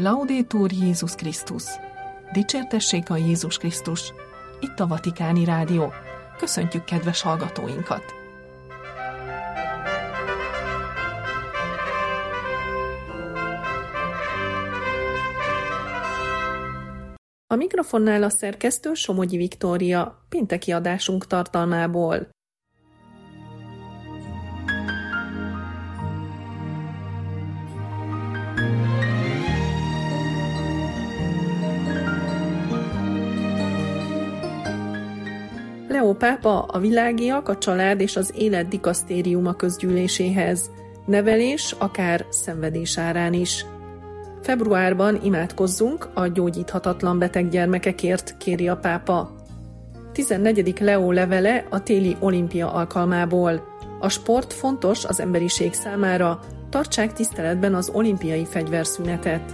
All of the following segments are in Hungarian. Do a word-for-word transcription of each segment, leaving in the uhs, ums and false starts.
Laudetur Jézus Krisztus! Dicsértessék a Jézus Krisztus! Itt a Vatikáni Rádió. Köszöntjük kedves hallgatóinkat! A mikrofonnál a szerkesztő Somogyi Viktória, pénteki adásunk tartalmából. Leó pápa a világiak, a család és az élet dikasztériuma közgyűléséhez. Nevelés, akár szenvedés árán is. Februárban imádkozzunk a gyógyíthatatlan beteg gyermekekért, kéri a pápa. tizennegyedik Leó levele a téli olimpia alkalmából. A sport fontos az emberiség számára, tartsák tiszteletben az olimpiai fegyverszünetet.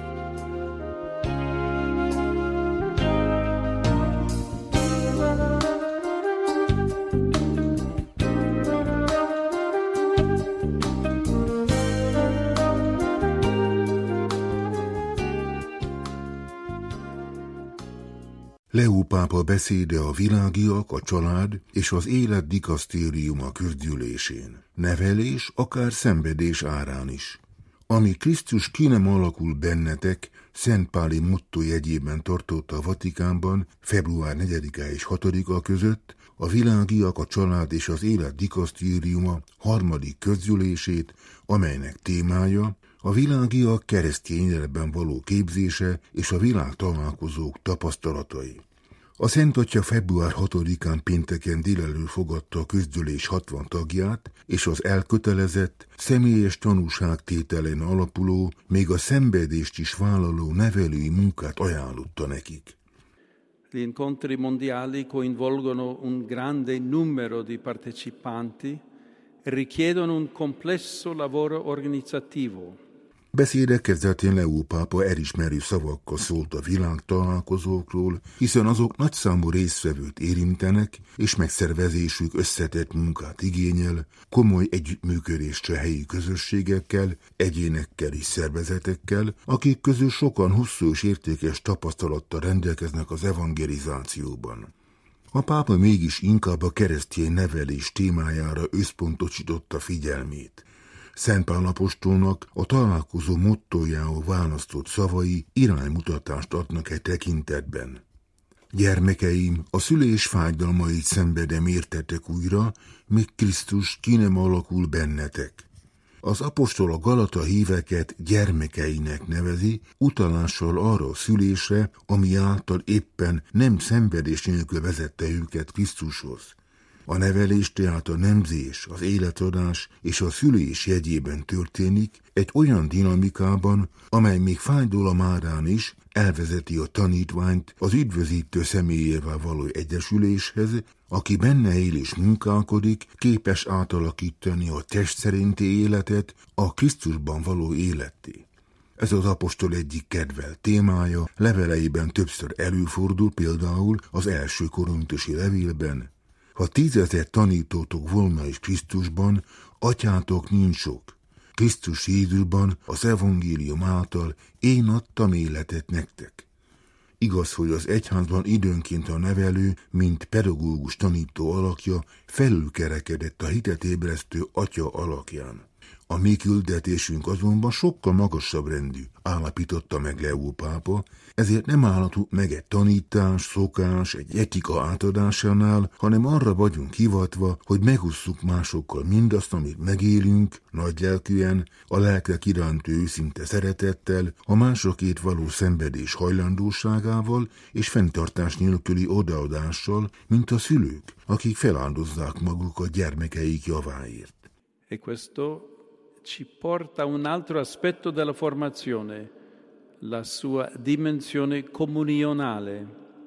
Leó pápa beszéde a világiak, a család és az élet dikasztériuma közgyűlésén. Nevelés, akár szenvedés árán is. Ami Krisztus ki nem alakul bennetek, Szentpáli motto jegyében tartotta a Vatikánban február negyedike és hatodika között a világiak, a család és az élet dikasztériuma harmadik közgyűlését, amelynek témája a világiak keresztény életben való képzése és a világ találkozók tapasztalatai. A Szent Atya február hatodikán pénteken délelőtt fogadta a közgyűlés hatvan tagját, és az elkötelezett, személyes tanúságtételen alapuló, még a szenvedést is vállaló nevelői munkát ajánlotta nekik. Gli incontri mondiali coinvolgono un grande numero di partecipanti e richiedono un complesso lavoro organizzativo. Beszéde kezdetén Leó pápa elismerő szavakkal szólt a világ találkozókról, hiszen azok nagyszámú résztvevőt érintenek, és megszervezésük összetett munkát igényel, komoly együttműködést a helyi közösségekkel, egyénekkel és szervezetekkel, akik közül sokan hosszú és értékes tapasztalattal rendelkeznek az evangelizációban. A pápa mégis inkább a keresztény nevelés témájára összpontosította figyelmét. Szent Pál apostolnak a találkozó mottójául választott szavai iránymutatást adnak e tekintetben. Gyermekeim, a szülés fájdalmait szenvedem értetek újra, míg Krisztus ki nem alakul bennetek. Az apostol a Galata híveket gyermekeinek nevezi, utalással arra a szülésre, ami által éppen nem szenvedés nélkül vezette őket Krisztushoz. A nevelés tehát a nemzés, az életadás és a szülés jegyében történik, egy olyan dinamikában, amely még fájdalom árán is elvezeti a tanítványt az üdvözítő személyével való egyesüléshez, aki benne él és munkálkodik, képes átalakítani a test szerinti életet a Krisztusban való életté. Ez az apostol egyik kedvelt témája, leveleiben többször előfordul, például az első korintusi levélben. Ha tízezer tanítótok volna is Krisztusban, atyátok nincs sok. Krisztus Jézusban, az evangélium által én adtam életet nektek. Igaz, hogy az egyházban időnként a nevelő, mint pedagógus tanító alakja felülkerekedett a hitet ébresztő atya alakján. A mi küldetésünk azonban sokkal magasabb rendű, állapította meg Leó pápa, ezért nem állhatunk meg egy tanítás, szokás, egy etika átadásánál, hanem arra vagyunk hivatva, hogy megosszuk másokkal mindazt, amit megélünk, nagylelkűen, a lelkek iránti őszinte szeretettel, a másokért való szenvedés hajlandóságával és fenntartás nélküli odaadással, mint a szülők, akik feláldozzák magukat gyermekeik javáért. E questo ci porta a un altro aspetto della formazione, la sua dimensione comunionale.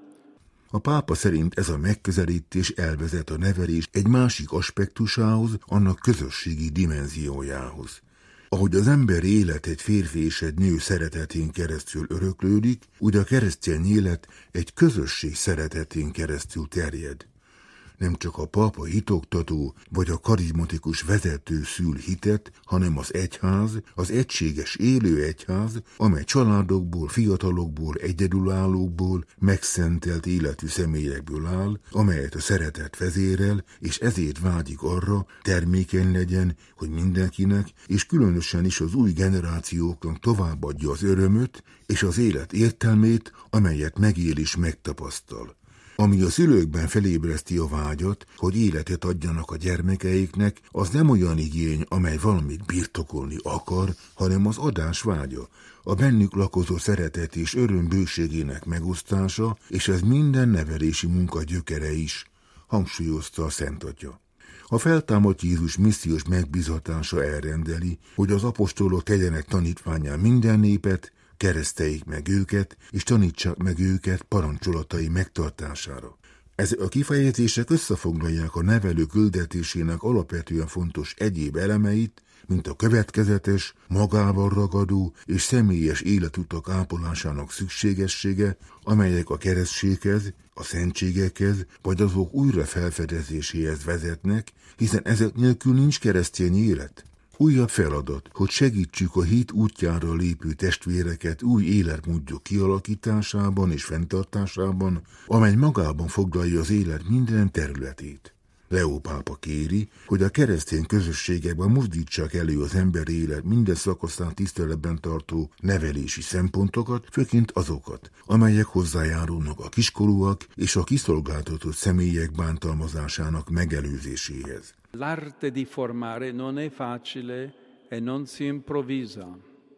A pápa szerint ez a megközelítés elvezet a nevelés egy másik aspektusához, annak közösségi dimenziójához. Ahogy az ember élet egy férfi és egy nő szeretetén keresztül öröklődik, úgy a keresztény élet egy közösség szeretetén keresztül terjed. Nem csak a pápa hitoktató vagy a karizmatikus vezető szül hitet, hanem az egyház, az egységes élő egyház, amely családokból, fiatalokból, egyedülállókból, megszentelt életű személyekből áll, amelyet a szeretet vezérel, és ezért vágyik arra, termékeny legyen, hogy mindenkinek, és különösen is az új generációknak továbbadja az örömöt és az élet értelmét, amelyet megél és megtapasztal. Ami a szülőkben felébreszti a vágyat, hogy életet adjanak a gyermekeiknek, az nem olyan igény, amely valamit birtokolni akar, hanem az adás vágya, a bennük lakozó szeretet és öröm bőségének megosztása, és ez minden nevelési munka gyökere is, hangsúlyozta a Szent Atya. A feltámadt Jézus missziós megbízatása elrendeli, hogy az apostolok tegyenek tanítvánnyá minden népet, kereszteljék meg őket, és tanítsák meg őket parancsolatai megtartására. Ezek a kifejezések összefoglalják a nevelő küldetésének alapvetően fontos egyéb elemeit, mint a következetes, magával ragadó és személyes életutak ápolásának szükségessége, amelyek a keresztséghez, a szentségekhez vagy azok újra felfedezéséhez vezetnek, hiszen ezek nélkül nincs keresztény élet. Újabb feladat, hogy segítsük a hit útjára lépő testvéreket új életmódjuk kialakításában és fenntartásában, amely magában foglalja az élet minden területét. Leó pápa kéri, hogy a keresztény közösségekben mozdítsák elő az emberi élet minden szakaszán tiszteletben tartó nevelési szempontokat, főként azokat, amelyek hozzájárulnak a kiskorúak és a kiszolgáltatott személyek bántalmazásának megelőzéséhez. L'arte di formare non è facile e non si improvvisa.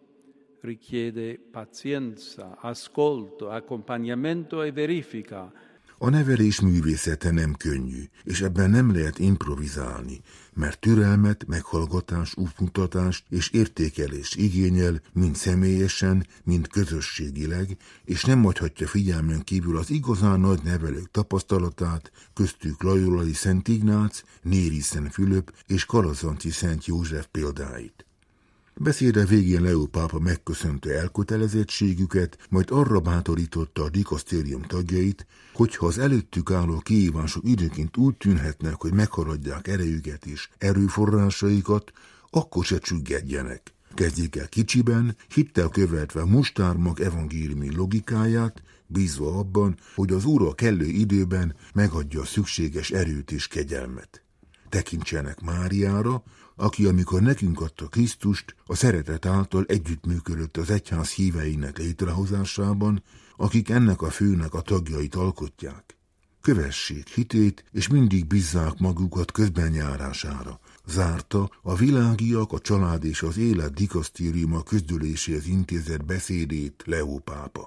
Richiede pazienza, ascolto, accompagnamento e verifica. A nevelés művészete nem könnyű, és ebben nem lehet improvizálni, mert türelmet, meghallgatás, útmutatást és értékelést igényel, mind személyesen, mind közösségileg, és nem hagyhatja figyelmen kívül az igazán nagy nevelők tapasztalatát, köztük Lajolai Szent Ignác, Néri Szent Fülöp és Kalazanci Szent József példáit. Beszéde végén Leó pápa megköszönte elkötelezettségüket, majd arra bátorította a dikasztérium tagjait, hogyha az előttük álló kihívások időnként úgy tűnhetnek, hogy meghaladják erejüket és erőforrásaikat, akkor se csüggedjenek. Kezdjék el kicsiben, hittel követve mustármag evangéliumi logikáját, bízva abban, hogy az Úr a kellő időben megadja a szükséges erőt és kegyelmet. Tekintsenek Máriára, aki amikor nekünk adta Krisztust, a szeretet által együttműködött az egyház híveinek létrehozásában, akik ennek a főnek a tagjait alkotják. Kövessék hitét, és mindig bízzák magukat közbenjárására. Zárta a Világiak, a Család és az Élet dikasztériuma közgyűléséhez intézett beszédét Leó pápa.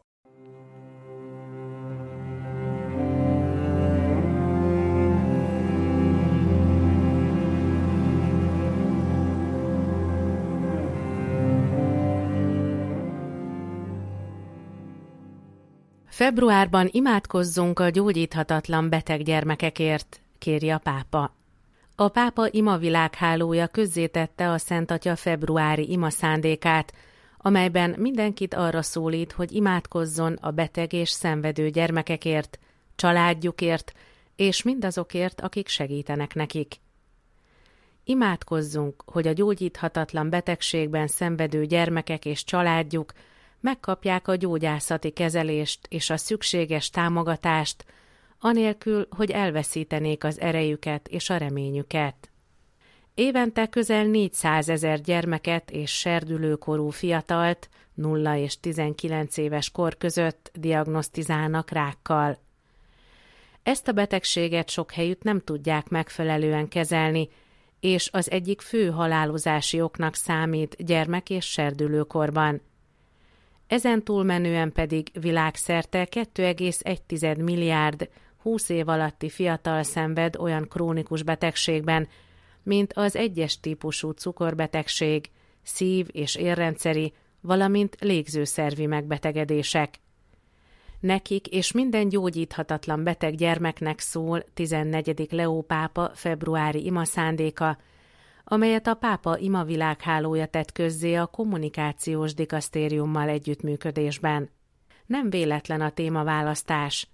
Februárban imádkozzunk a gyógyíthatatlan beteg gyermekekért, kéri a pápa. A pápa imavilághálója közzétette a Szent Atya februári ima szándékát, amelyben mindenkit arra szólít, hogy imádkozzon a beteg és szenvedő gyermekekért, családjukért és mindazokért, akik segítenek nekik. Imádkozzunk, hogy a gyógyíthatatlan betegségben szenvedő gyermekek és családjuk megkapják a gyógyászati kezelést és a szükséges támogatást, anélkül, hogy elveszítenék az erejüket és a reményüket. Évente közel négyszázezer gyermeket és serdülőkorú fiatalt, nulla és tizenkilenc éves kor között diagnosztizálnak rákkal. Ezt a betegséget sok helyütt nem tudják megfelelően kezelni, és az egyik fő halálozási oknak számít gyermek- és serdülőkorban. Ezen túlmenően pedig világszerte két egész egy milliárd húsz év alatti fiatal szenved olyan krónikus betegségben, mint az egyes típusú cukorbetegség, szív- és érrendszeri, valamint légzőszervi megbetegedések. Nekik és minden gyógyíthatatlan beteg gyermeknek szól tizennegyedik Leó pápa februári ima szándéka, amelyet a pápa imavilághálója tett közzé a kommunikációs dikasztériummal együttműködésben. Nem véletlen a témaválasztás.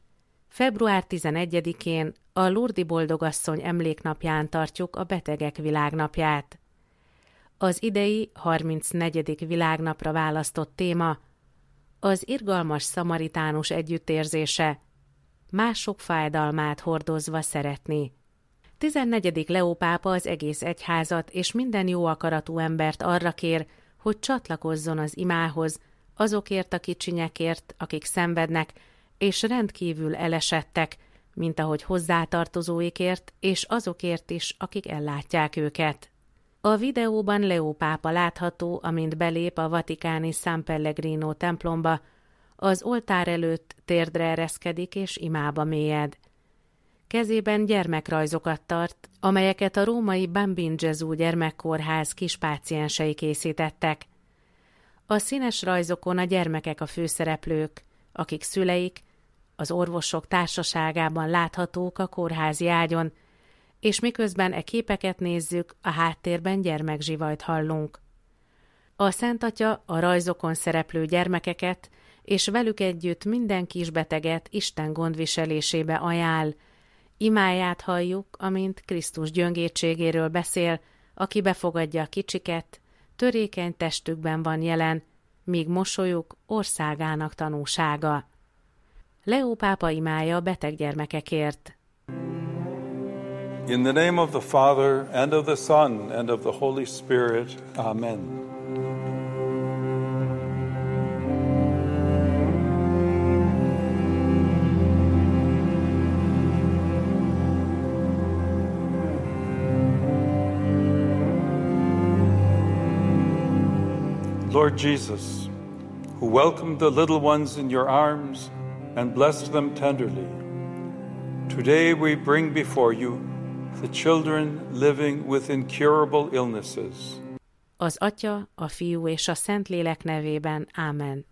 február tizenegyedikén a Lurdi Boldogasszony emléknapján tartjuk a Betegek Világnapját. Az idei harmincnegyedik világnapra választott téma az irgalmas szamaritánus együttérzése, mások fájdalmát hordozva szeretni. tizennegyedik Leó pápa az egész egyházat és minden jó akaratú embert arra kér, hogy csatlakozzon az imához, azokért a kicsinyekért, akik szenvednek, és rendkívül elesettek, mint ahogy hozzátartozóikért, és azokért is, akik ellátják őket. A videóban Leó pápa látható, amint belép a vatikáni San Pellegrino templomba, az oltár előtt térdre ereszkedik és imába mélyed. Kezében gyermekrajzokat tart, amelyeket a római Bambin Gesù gyermekkórház kispáciensei készítettek. A színes rajzokon a gyermekek a főszereplők, akik szüleik, az orvosok társaságában láthatók a kórházi ágyon, és miközben e képeket nézzük, a háttérben gyermekzsivajt hallunk. A Szent Atya a rajzokon szereplő gyermekeket, és velük együtt minden kisbeteget Isten gondviselésébe ajánl. Imáját halljuk, amint Krisztus gyöngétségéről beszél, aki befogadja a kicsiket, törékeny testükben van jelen, míg mosolyuk országának tanúsága. Leó pápa imája a beteg gyermekekért. In the name of the Father, and of the Son, and of the Holy Spirit. Amen. Lord Jesus, who welcomed the little ones in your arms and blessed them tenderly, today we bring before you the children living with incurable illnesses. Az Atya, a Fiú és a Szentlélek nevében. Ámen.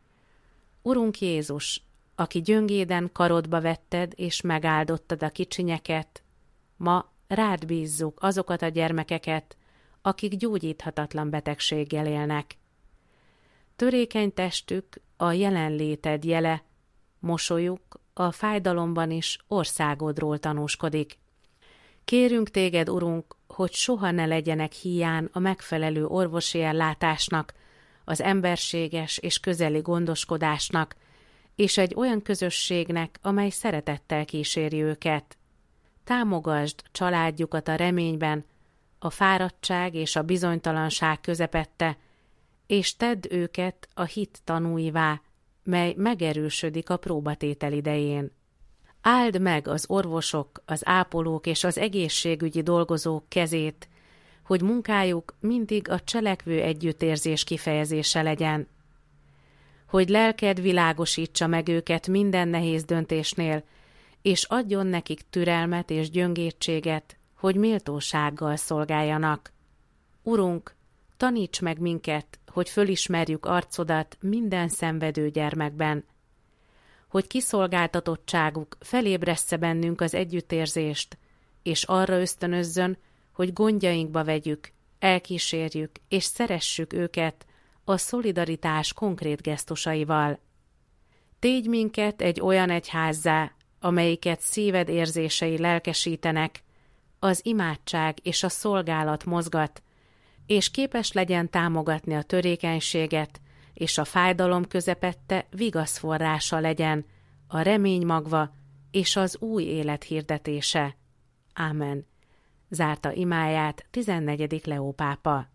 Urunk Jézus, aki gyöngéden karodba vetted és megáldottad a kicsinyeket, ma rád bízzuk azokat a gyermekeket, akik gyógyíthatatlan betegséggel élnek. Törékeny testük a jelenléted jele, mosolyuk a fájdalomban is országodról tanúskodik. Kérünk téged, Urunk, hogy soha ne legyenek híján a megfelelő orvosi ellátásnak, az emberséges és közeli gondoskodásnak, és egy olyan közösségnek, amely szeretettel kíséri őket. Támogasd családjukat a reményben, a fáradtság és a bizonytalanság közepette, és tedd őket a hit tanúivá, mely megerősödik a próbatétel idején. Áld meg az orvosok, az ápolók és az egészségügyi dolgozók kezét, hogy munkájuk mindig a cselekvő együttérzés kifejezése legyen. Hogy lelked világosítsa meg őket minden nehéz döntésnél, és adjon nekik türelmet és gyöngétséget, hogy méltósággal szolgáljanak. Urunk, taníts meg minket, hogy fölismerjük arcodat minden szenvedő gyermekben, hogy kiszolgáltatottságuk felébressze bennünk az együttérzést, és arra ösztönözzön, hogy gondjainkba vegyük, elkísérjük és szeressük őket a szolidaritás konkrét gesztusaival. Tégy minket egy olyan egyházzá, amelyiket szíved érzései lelkesítenek, az imádság és a szolgálat mozgat, és képes legyen támogatni a törékenységet, és a fájdalom közepette vigasz forrása legyen, a remény magva és az új élet hirdetése. Ámen. Zárta imáját tizennegyedik Leó pápa.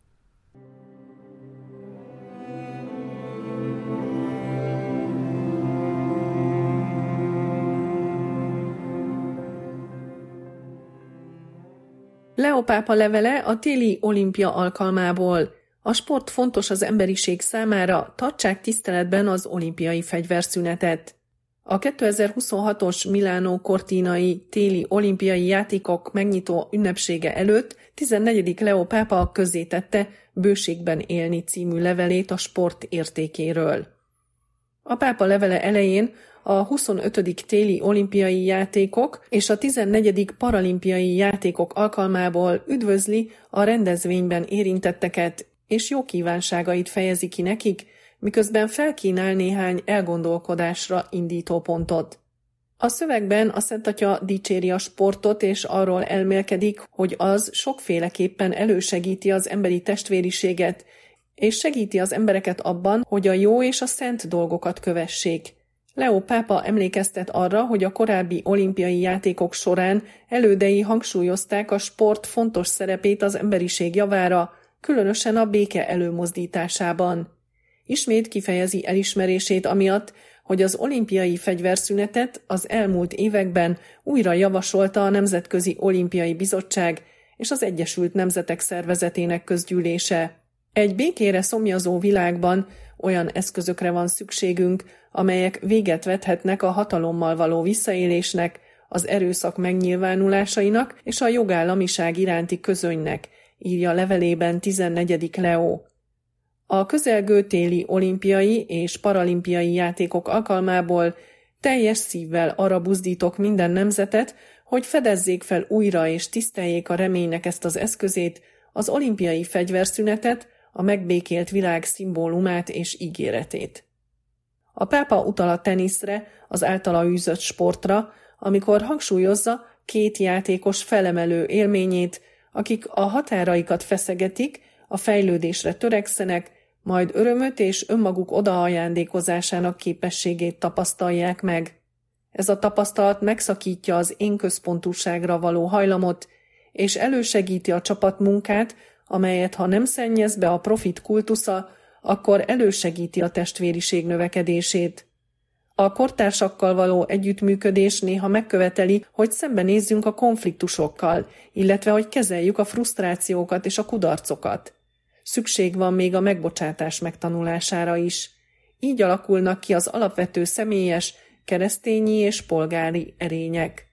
Leó pápa levele a téli olimpia alkalmából. A sport fontos az emberiség számára, tartsák tiszteletben az olimpiai fegyverszünetet. A kétezer-huszonhatos Milánó Cortinai téli olimpiai játékok megnyitó ünnepsége előtt tizennegyedik Leó pápa közzétette Bőségben élni című levelét a sport értékéről. A pápa levele elején a huszonötödik téli olimpiai játékok és a tizennegyedik paralimpiai játékok alkalmából üdvözli a rendezvényben érintetteket, és jó kívánságait fejezi ki nekik, miközben felkínál néhány elgondolkodásra indító pontot. A szövegben a Szent Atya dicséri a sportot, és arról elmélkedik, hogy az sokféleképpen elősegíti az emberi testvériséget, és segíti az embereket abban, hogy a jó és a szent dolgokat kövessék. Leó pápa emlékeztet arra, hogy a korábbi olimpiai játékok során elődei hangsúlyozták a sport fontos szerepét az emberiség javára, különösen a béke előmozdításában. Ismét kifejezi elismerését amiatt, hogy az olimpiai fegyverszünetet az elmúlt években újra javasolta a Nemzetközi Olimpiai Bizottság és az Egyesült Nemzetek Szervezetének közgyűlése. Egy békére szomjazó világban olyan eszközökre van szükségünk, amelyek véget vethetnek a hatalommal való visszaélésnek, az erőszak megnyilvánulásainak és a jogállamiság iránti közönynek, írja levelében tizennegyedik Leó. A közelgő téli olimpiai és paralimpiai játékok alkalmából teljes szívvel arra buzdítok minden nemzetet, hogy fedezzék fel újra és tiszteljék a reménynek ezt az eszközét, az olimpiai fegyverszünetet, a megbékélt világ szimbólumát és ígéretét. A pápa utal a teniszre, az általa űzött sportra, amikor hangsúlyozza két játékos felemelő élményét, akik a határaikat feszegetik, a fejlődésre törekszenek, majd örömöt és önmaguk odaajándékozásának képességét tapasztalják meg. Ez a tapasztalat megszakítja az énközpontúságra való hajlamot, és elősegíti a csapatmunkát, amelyet ha nem szennyez be a profit kultusza, akkor elősegíti a testvériség növekedését. A kortársakkal való együttműködés néha megköveteli, hogy szembenézzünk a konfliktusokkal, illetve hogy kezeljük a frusztrációkat és a kudarcokat. Szükség van még a megbocsátás megtanulására is. Így alakulnak ki az alapvető személyes, keresztényi és polgári erények.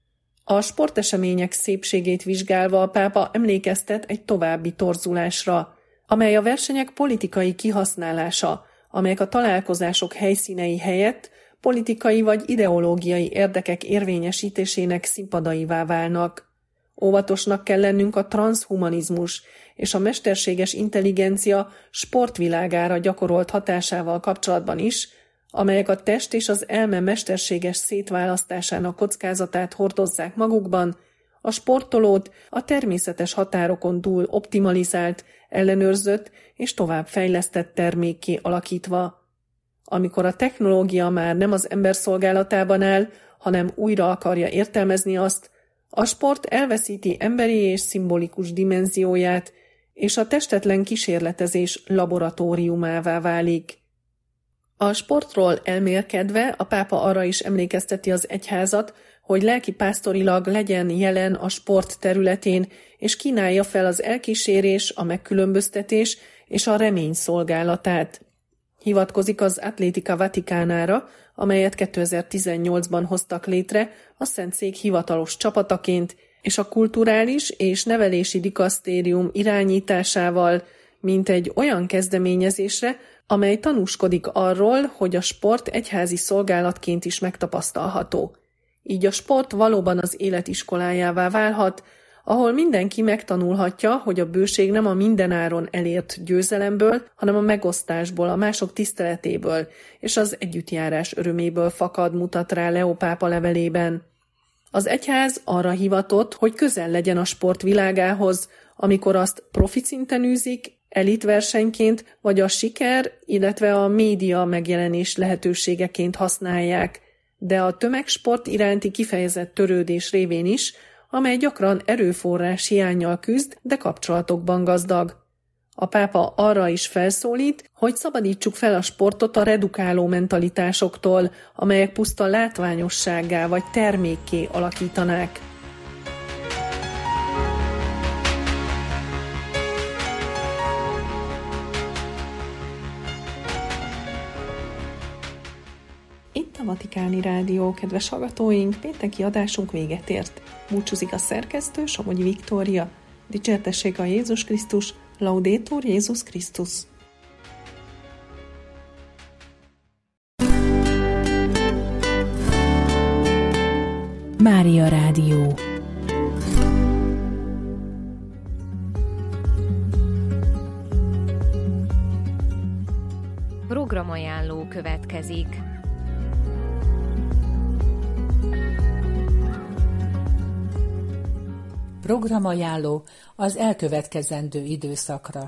A sportesemények szépségét vizsgálva a pápa emlékeztet egy további torzulásra, amely a versenyek politikai kihasználása, amelyek a találkozások helyszínei helyett politikai vagy ideológiai érdekek érvényesítésének színpadaivá válnak. Óvatosnak kell lennünk a transzhumanizmus és a mesterséges intelligencia sportvilágára gyakorolt hatásával kapcsolatban is, amelyek a test és az elme mesterséges szétválasztásának kockázatát hordozzák magukban, a sportolót a természetes határokon túl optimalizált, ellenőrzött és továbbfejlesztett termékké alakítva. Amikor a technológia már nem az ember szolgálatában áll, hanem újra akarja értelmezni azt, a sport elveszíti emberi és szimbolikus dimenzióját, és a testetlen kísérletezés laboratóriumává válik. A sportról elmélkedve a pápa arra is emlékezteti az egyházat, hogy lelkipásztorilag legyen jelen a sport területén, és kínálja fel az elkísérés, a megkülönböztetés és a remény szolgálatát. Hivatkozik az Atlética Vatikánára, amelyet kétezer-tizennyolcban hoztak létre a Szentszék hivatalos csapataként, és a kulturális és nevelési dikasztérium irányításával, mint egy olyan kezdeményezésre, amely tanúskodik arról, hogy a sport egyházi szolgálatként is megtapasztalható. Így a sport valóban az élet iskolájává válhat, ahol mindenki megtanulhatja, hogy a bőség nem a mindenáron elért győzelemből, hanem a megosztásból, a mások tiszteletéből és az együttjárás öröméből fakad, mutat rá Leó pápa levelében. Az egyház arra hivatott, hogy közel legyen a sport világához, amikor azt profi szinten űzik, elitversenyként vagy a siker, illetve a média megjelenés lehetőségeként használják, de a tömegsport iránti kifejezett törődés révén is, amely gyakran erőforrás hiánnyal küzd, de kapcsolatokban gazdag. A pápa arra is felszólít, hogy szabadítsuk fel a sportot a redukáló mentalitásoktól, amelyek puszta látványossággá vagy termékké alakítanák. Itt a Vatikáni Rádió, kedves hallgatóink, pénteki adásunk véget ért. Búcsúzik a szerkesztő, Somogyi Viktória. Dicsértessék a Jézus Krisztus, Laudetur Jézus Krisztus. Mária Rádió. Programajánló következik. programajánló az elkövetkezendő időszakra.